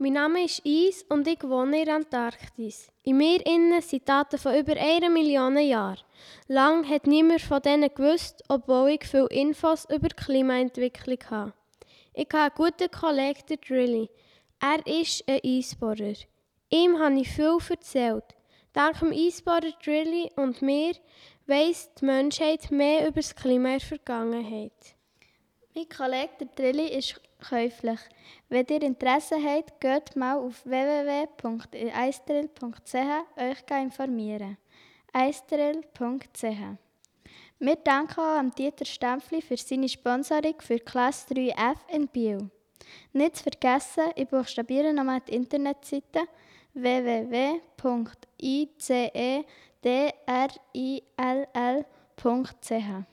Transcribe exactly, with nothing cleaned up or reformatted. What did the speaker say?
Mein Name ist Is und ich wohne in der Antarktis. In mir innen sind Daten von über einer Million Jahren. Lang hat niemand von denen gewusst, obwohl ich viele Infos über die Klimaentwicklung habe. Ich habe einen guten Kollegen, den Drilly. Er ist ein Eisbohrer. Ihm habe ich viel erzählt. Dank dem Eisbohrer Drilly und mir weiss die Menschheit mehr über das Klima in der Vergangenheit. Mein Kollege der Drilly ist käuflich. Wenn ihr Interesse habt, geht mal auf w w w punkt eisdrill punkt c h euch informieren. eisdrill punkt c h. Wir danken auch an Dieter Stempfli für seine Sponsoring für Klasse drei F in Biel. Nicht zu vergessen, ich buchstabiere nochmal die Internetseite w w w punkt i c e d r i l l punkt c h.